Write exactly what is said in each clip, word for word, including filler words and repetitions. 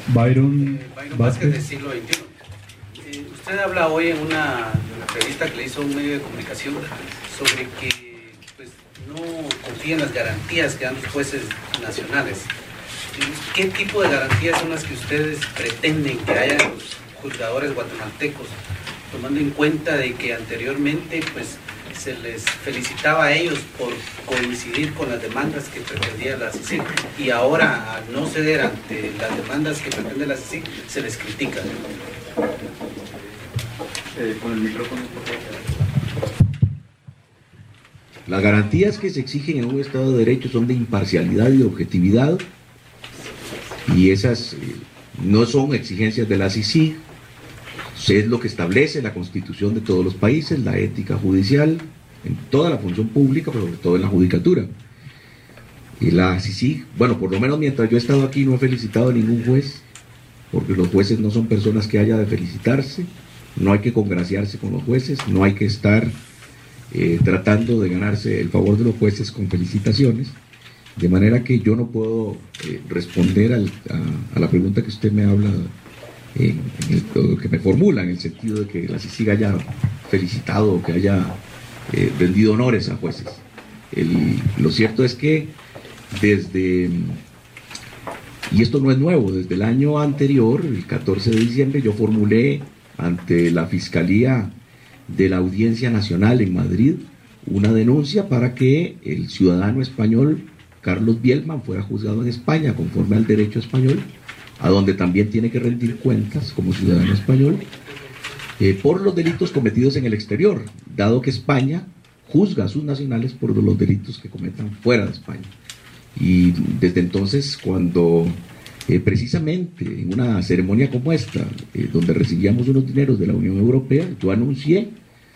Byron, eh, Byron Vázquez, del siglo veintiuno. Eh, usted habla hoy en una, en una entrevista que le hizo un medio de comunicación sobre que pues, no confía en las garantías que dan los jueces nacionales. ¿Qué tipo de garantías son las que ustedes pretenden que haya en los juzgadores guatemaltecos, tomando en cuenta de que anteriormente pues se les felicitaba a ellos por coincidir con las demandas que pretendía la C I C I C y ahora al no ceder ante las demandas que pretende la C I C I C se les critica? Eh, con el micrófono, por favor. Las garantías que se exigen en un Estado de Derecho son de imparcialidad y de objetividad, y esas eh, no son exigencias de la C I C I C, es lo que establece la Constitución de todos los países, la ética judicial, en toda la función pública, pero sobre todo en la judicatura. Y la C I C I C, bueno, por lo menos mientras yo he estado aquí no he felicitado a ningún juez, porque los jueces no son personas que haya de felicitarse, no hay que congraciarse con los jueces, no hay que estar eh, tratando de ganarse el favor de los jueces con felicitaciones. De manera que yo no puedo eh, responder al, a, a la pregunta que usted me habla, en, en el, que me formula, en el sentido de que la C I C I C haya felicitado o que haya eh, rendido honores a jueces. El, lo cierto es que desde, y esto no es nuevo, desde el año anterior, el catorce de diciembre, yo formulé ante la Fiscalía de la Audiencia Nacional en Madrid una denuncia para que el ciudadano español Carlos Bielman fuera juzgado en España conforme al derecho español, a donde también tiene que rendir cuentas como ciudadano español, eh, por los delitos cometidos en el exterior, dado que España juzga a sus nacionales por los delitos que cometan fuera de España. Y desde entonces, cuando eh, precisamente en una ceremonia como esta, eh, donde recibíamos unos dineros de la Unión Europea, yo anuncié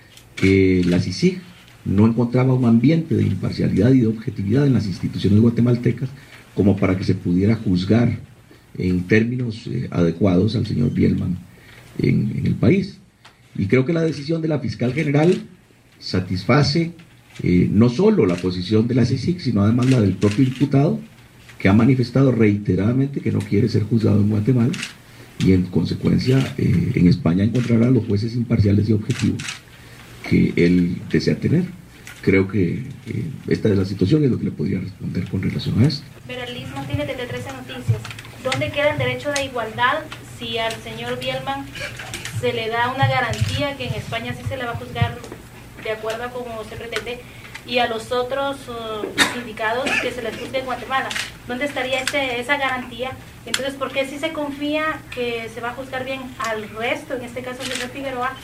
que la C I C I C no encontraba un ambiente de imparcialidad y de objetividad en las instituciones guatemaltecas como para que se pudiera juzgar en términos eh, adecuados al señor Bielman en, en el país. Y creo que la decisión de la fiscal general satisface eh, no solo la posición de la C I C I C, sino además la del propio imputado, que ha manifestado reiteradamente que no quiere ser juzgado en Guatemala, y en consecuencia eh, en España encontrará a los jueces imparciales y objetivos que él desea tener. Creo que eh, esta es la situación, es lo que le podría responder con relación a esto. Liz Martínez de trece Noticias. ¿Dónde queda el derecho de igualdad si al señor Bielman se le da una garantía que en España sí se le va a juzgar de acuerdo a como se pretende, y a los otros uh, sindicados que se les juzgue en Guatemala? ¿Dónde estaría ese, esa garantía? Entonces, ¿por qué sí se confía que se va a juzgar bien al resto, en este caso el señor Figueroa,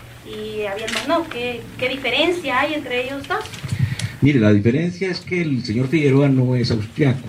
y a Bielman no? ¿Qué, ¿Qué diferencia hay entre ellos dos? Mire, la diferencia es que el señor Figueroa no es austriaco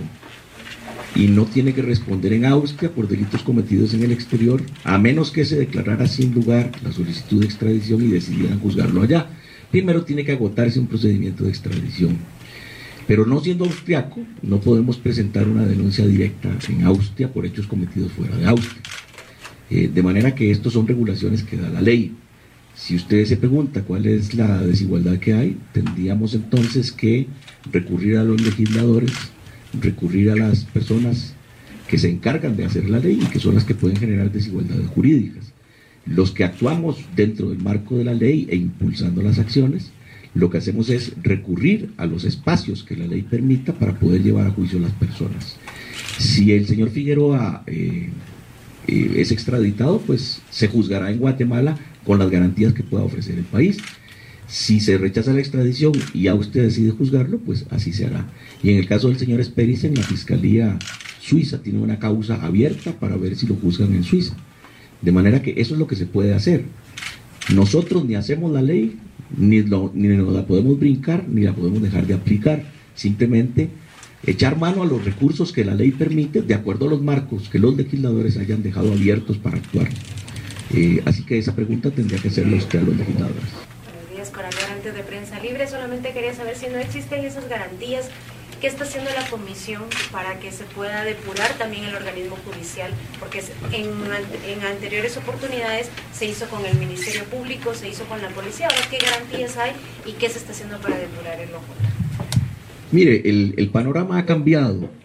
y no tiene que responder en Austria por delitos cometidos en el exterior, a menos que se declarara sin lugar la solicitud de extradición y decidieran juzgarlo allá. Primero tiene que agotarse un procedimiento de extradición. Pero no siendo austriaco, no podemos presentar una denuncia directa en Austria por hechos cometidos fuera de Austria. Eh, de manera que estos son regulaciones que da la ley. Si usted se pregunta cuál es la desigualdad que hay, tendríamos entonces que recurrir a los legisladores, recurrir a las personas que se encargan de hacer la ley y que son las que pueden generar desigualdades jurídicas. Los que actuamos dentro del marco de la ley e impulsando las acciones, lo que hacemos es recurrir a los espacios que la ley permita para poder llevar a juicio a las personas. Si el señor Figueroa eh, eh, es extraditado, pues se juzgará en Guatemala con las garantías que pueda ofrecer el país. Si se rechaza la extradición y a usted decide juzgarlo, pues así se hará. Y en el caso del señor Esperisen, la Fiscalía Suiza tiene una causa abierta para ver si lo juzgan en Suiza. De manera que eso es lo que se puede hacer. Nosotros ni hacemos la ley, ni, lo, ni nos la podemos brincar, ni la podemos dejar de aplicar. Simplemente echar mano a los recursos que la ley permite, de acuerdo a los marcos que los legisladores hayan dejado abiertos para actuar. Eh, así que esa pregunta tendría que hacerla usted a los legisladores. Buenos días, colaborantes de Prensa Libre. Solamente quería saber si no existen esas garantías. ¿Qué está haciendo la comisión para que se pueda depurar también el organismo judicial? Porque en, en anteriores oportunidades se hizo con el Ministerio Público, se hizo con la policía. Ahora, ¿qué garantías hay y qué se está haciendo para depurar el ojo? Mire, el, el panorama ha cambiado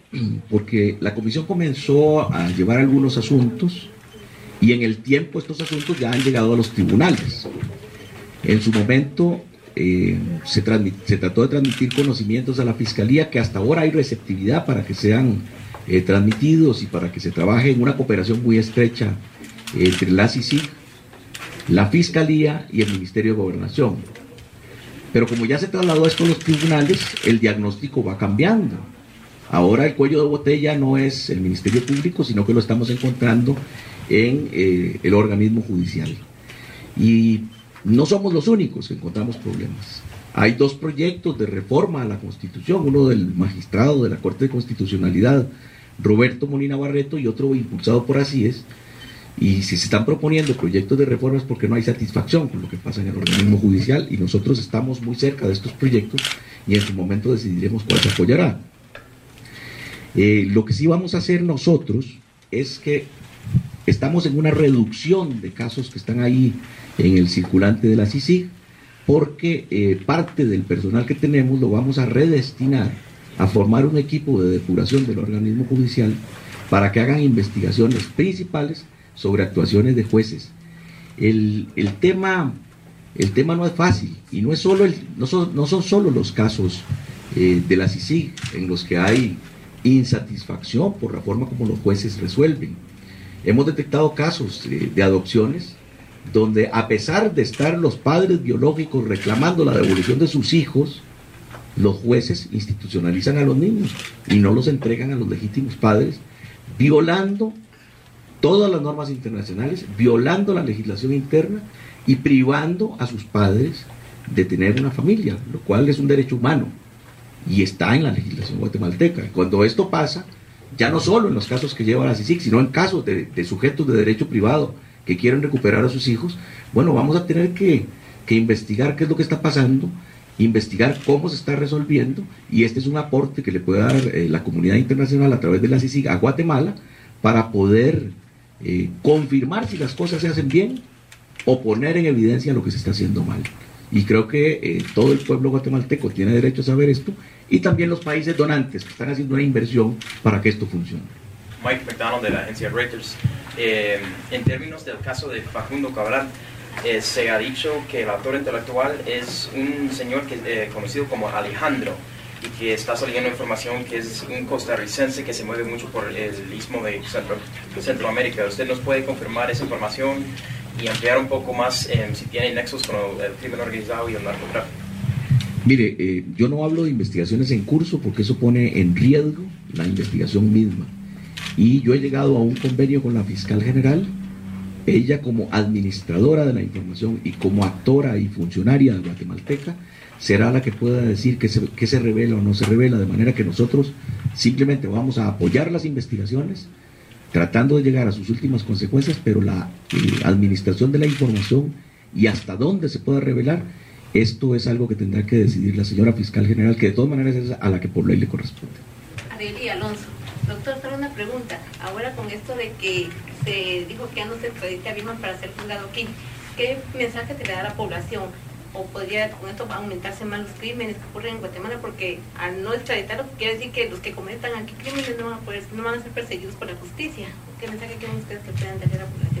porque la comisión comenzó a llevar algunos asuntos y en el tiempo estos asuntos ya han llegado a los tribunales. En su momento eh, se, se trató de transmitir conocimientos a la Fiscalía, que hasta ahora hay receptividad para que sean eh, transmitidos y para que se trabaje en una cooperación muy estrecha eh, entre la C I C I G, la Fiscalía y el Ministerio de Gobernación. Pero como ya se trasladó esto a los tribunales, el diagnóstico va cambiando. Ahora el cuello de botella no es el Ministerio Público, sino que lo estamos encontrando en eh, el organismo judicial. Y no somos los únicos que encontramos problemas. Hay dos proyectos de reforma a la Constitución, uno del magistrado de la Corte de Constitucionalidad, Roberto Molina Barreto, y otro impulsado por ACIES. Y si se están proponiendo proyectos de reformas es porque no hay satisfacción con lo que pasa en el organismo judicial, y nosotros estamos muy cerca de estos proyectos y en su momento decidiremos cuál se apoyará. Eh, lo que sí vamos a hacer nosotros es que estamos en una reducción de casos que están ahí en el circulante de la C I C I G, porque eh, parte del personal que tenemos lo vamos a redestinar a formar un equipo de depuración del organismo judicial para que hagan investigaciones principales sobre actuaciones de jueces. El, el, tema, el tema no es fácil, y no, es solo el, no, son, no son solo los casos eh, de la C I C I G en los que hay insatisfacción por la forma como los jueces resuelven. Hemos detectado casos eh, de adopciones donde, a pesar de estar los padres biológicos reclamando la devolución de sus hijos, los jueces institucionalizan a los niños y no los entregan a los legítimos padres, violando todas las normas internacionales, violando la legislación interna y privando a sus padres de tener una familia, lo cual es un derecho humano y está en la legislación guatemalteca. Cuando esto pasa, ya no solo en los casos que lleva la C I C I G, sino en casos de, de sujetos de derecho privado que quieren recuperar a sus hijos, bueno, vamos a tener que, que investigar qué es lo que está pasando, investigar cómo se está resolviendo, y este es un aporte que le puede dar eh, la comunidad internacional a través de la C I C I G a Guatemala para poder eh, confirmar si las cosas se hacen bien o poner en evidencia lo que se está haciendo mal. Y creo que eh, todo el pueblo guatemalteco tiene derecho a saber esto, y también los países donantes que están haciendo una inversión para que esto funcione. Mike McDonald, de la agencia Reuters. Eh, en términos del caso de Facundo Cabral, eh, se ha dicho que el autor intelectual es un señor que, eh, conocido como Alejandro, y que está saliendo información que es un costarricense que se mueve mucho por el istmo de Centro, Centroamérica. ¿Usted nos puede confirmar esa información y ampliar un poco más eh, si tiene nexos con el crimen organizado y el narcotráfico? Mire, eh, yo no hablo de investigaciones en curso porque eso pone en riesgo la investigación misma. Y yo he llegado a un convenio con la fiscal general. Ella, como administradora de la información y como actora y funcionaria guatemalteca, será la que pueda decir qué se, qué se revela o no se revela, de manera que nosotros simplemente vamos a apoyar las investigaciones, tratando de llegar a sus últimas consecuencias, pero la eh, administración de la información y hasta dónde se pueda revelar, esto es algo que tendrá que decidir la señora fiscal general, que de todas maneras es a la que por ley le corresponde. Arely Alonso. Doctor, solo una pregunta. Ahora, con esto de que se dijo que ya no se extradita a Bielman para ser juzgado aquí, ¿qué mensaje se le da a la población? ¿O podría con esto aumentarse más los crímenes que ocurren en Guatemala? Porque al no extraditarlos, quiere decir que los que cometan aquí crímenes no van a, poder, no van a ser perseguidos por la justicia. ¿Qué mensaje quieren ustedes que puedan darle a la población?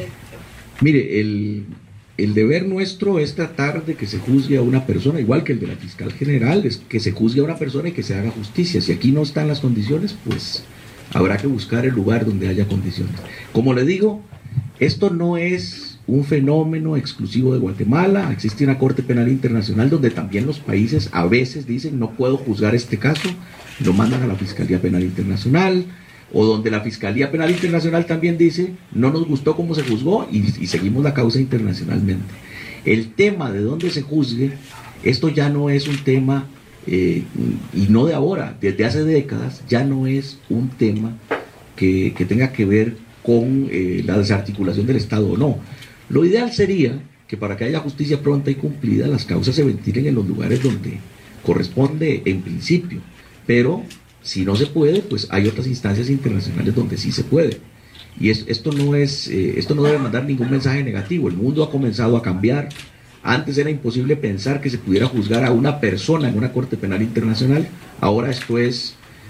Mire, el, el deber nuestro es tratar de que se juzgue a una persona, igual que el de la fiscal general, es que se juzgue a una persona y que se haga justicia. Si aquí no están las condiciones, pues habrá que buscar el lugar donde haya condiciones. Como le digo, esto no es un fenómeno exclusivo de Guatemala. Existe una Corte Penal Internacional donde también los países a veces dicen no puedo juzgar este caso, lo mandan a la Fiscalía Penal Internacional, o donde la Fiscalía Penal Internacional también dice no nos gustó cómo se juzgó y, y seguimos la causa internacionalmente. El tema de dónde se juzgue, esto ya no es un tema, eh, y no de ahora, desde hace décadas, ya no es un tema que, que tenga que ver con eh, la desarticulación del Estado o no. Lo ideal sería que para que haya justicia pronta y cumplida, las causas se ventilen en los lugares donde corresponde en principio, pero si no se puede, pues hay otras instancias internacionales donde sí se puede. Y es, esto, no es, eh, esto no debe mandar ningún mensaje negativo. El mundo ha comenzado a cambiar. Antes era imposible pensar que se pudiera juzgar a una persona en una Corte Penal Internacional. Ahora esto es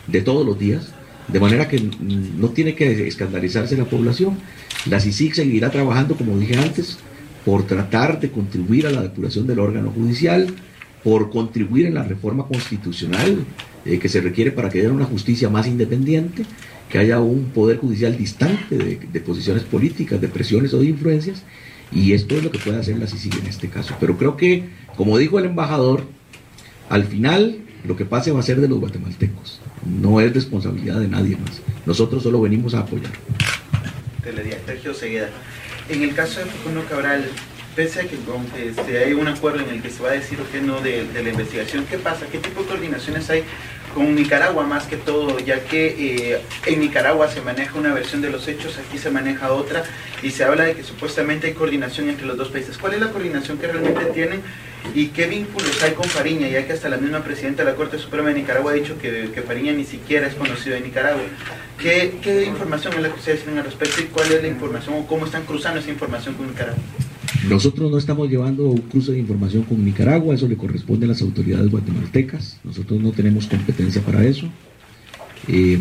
de todos los días, de manera que no tiene que escandalizarse la población. La C I C I G seguirá trabajando, como dije antes, por tratar de contribuir a la depuración del órgano judicial, por contribuir en la reforma constitucional eh, que se requiere para que haya una justicia más independiente, que haya un poder judicial distante de, de posiciones políticas, de presiones o de influencias, y esto es lo que puede hacer la C I C I G en este caso. Pero creo que, como dijo el embajador, al final lo que pase va a ser de los guatemaltecos, no es responsabilidad de nadie más. Nosotros solo venimos a apoyar. Telediario Sergio Segueda. En el caso de Facundo Cabral, pese a que este, hay un acuerdo en el que se va a decir o que no de, de la investigación, ¿qué pasa? ¿Qué tipo de coordinaciones hay con Nicaragua más que todo? Ya que eh, en Nicaragua se maneja una versión de los hechos, aquí se maneja otra, y se habla de que supuestamente hay coordinación entre los dos países. ¿Cuál es la coordinación que realmente tienen y qué vínculos hay con Fariña? Ya que hasta la misma presidenta de la Corte Suprema de Nicaragua ha dicho que, que Fariña ni siquiera es conocido de Nicaragua. ¿Qué, ¿Qué información es la que ustedes tienen al respecto y cuál es la información o cómo están cruzando esa información con Nicaragua? Nosotros no estamos llevando un cruce de información con Nicaragua, eso le corresponde a las autoridades guatemaltecas, nosotros no tenemos competencia para eso, eh,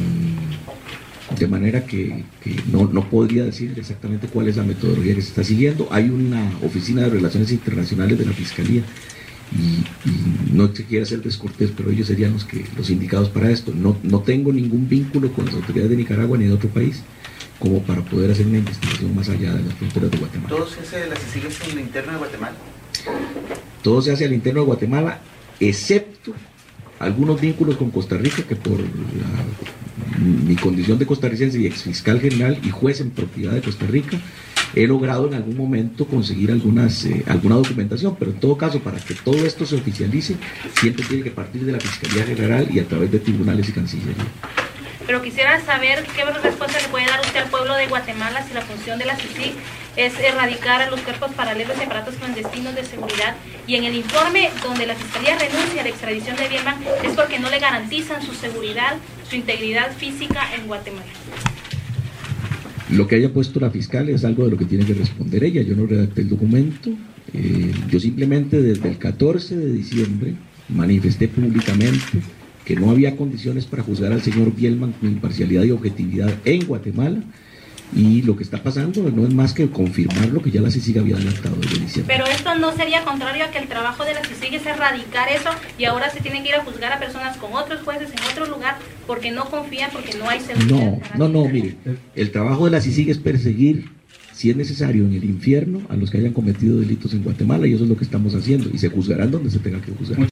de manera que, que no, no podría decir exactamente cuál es la metodología que se está siguiendo. Hay una oficina de relaciones internacionales de la Fiscalía y, y no se quiere hacer descortés, pero ellos serían los, que, los indicados para esto. No, no tengo ningún vínculo con las autoridades de Nicaragua ni de otro país como para poder hacer una investigación más allá de las fronteras de Guatemala. ¿Todo se hace de las C I C I G en lo interno de Guatemala? Todo se hace al interno de Guatemala, excepto algunos vínculos con Costa Rica, que por la, mi condición de costarricense y exfiscal general y juez en propiedad de Costa Rica, he logrado en algún momento conseguir algunas, eh, alguna documentación, pero en todo caso, para que todo esto se oficialice, siempre tiene que partir de la Fiscalía General y a través de tribunales y Cancillería. Pero quisiera saber qué respuesta le puede dar usted al pueblo de Guatemala si la función de la C I C I G es erradicar a los cuerpos paralelos y aparatos clandestinos de seguridad, y en el informe donde la Fiscalía renuncia a la extradición de Bielman es porque no le garantizan su seguridad, su integridad física en Guatemala. Lo que haya puesto la fiscal es algo de lo que tiene que responder ella. Yo no redacté el documento, eh, yo simplemente desde el catorce de diciembre manifesté públicamente que no había condiciones para juzgar al señor Bielman con imparcialidad y objetividad en Guatemala, y lo que está pasando no es más que confirmar lo que ya la C I C I G había adelantado desde diciembre. Pero esto no sería contrario a que el trabajo de la C I C I G es erradicar eso y ahora se tienen que ir a juzgar a personas con otros jueces en otro lugar porque no confían, porque no hay seguridad. No, no, no, mire, el trabajo de la C I C I G es perseguir, si es necesario, en el infierno a los que hayan cometido delitos en Guatemala, y eso es lo que estamos haciendo, y se juzgarán donde se tenga que juzgar.